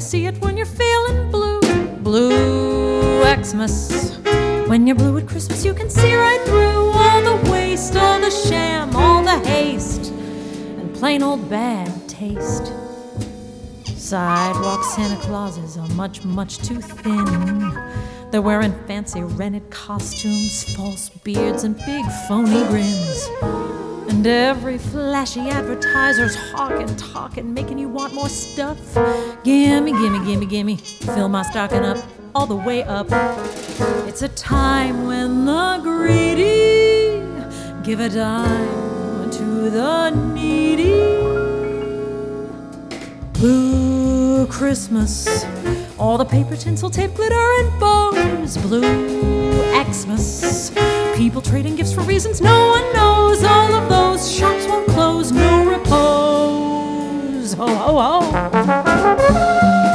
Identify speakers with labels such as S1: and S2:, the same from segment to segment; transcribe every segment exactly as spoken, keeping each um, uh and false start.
S1: see it when you're feeling blue. Blue Xmas. When you're blue at Christmas, you can see right through all the waste, all the sham, all the haste, and plain old bad taste. Sidewalk Santa Clauses are much, much too thin. They're wearing fancy rented costumes, false beards, and big phony grins. And every flashy advertiser's hawking, talking, making you want more stuff. Gimme, gimme, gimme, gimme, fill my stocking up, all the way up. It's a time when the greedy give a dime to the needy. Blue Christmas, all the paper, tinsel, tape, glitter, and bows. Blue Xmas, people trading gifts for reasons no one knows. All of those shops won't close, no repose. Ho, ho, ho.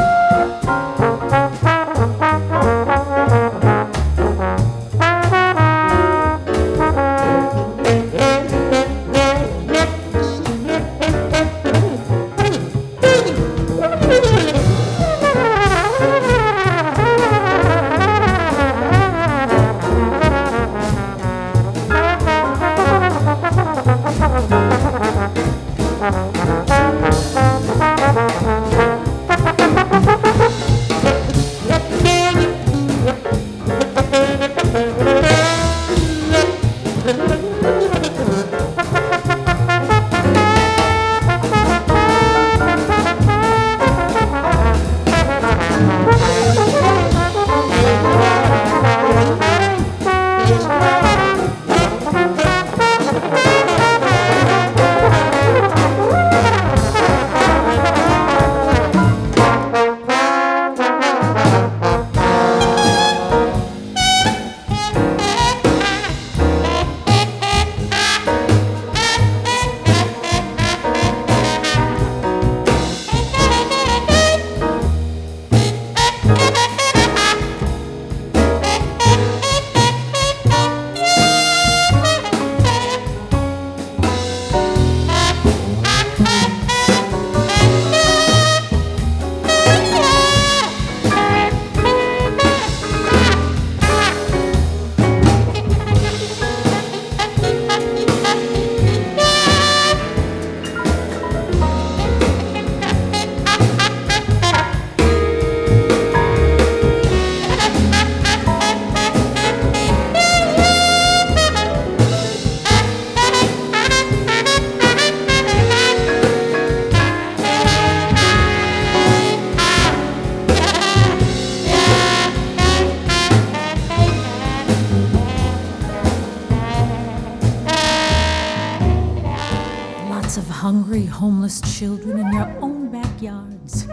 S1: Of hungry, homeless children in your own backyards,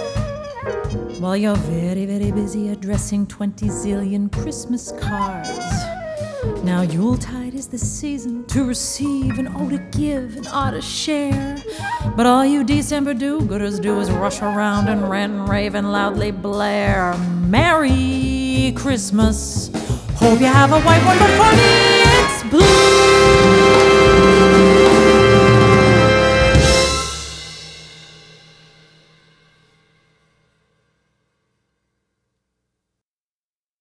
S1: while you're very, very busy addressing twenty zillion Christmas cards. Now Yuletide is the season to receive and oh to give and ah to share. But all you December do-gooders do is rush around and rant and rave and loudly blare Merry Christmas. Hope you have a white one, but for me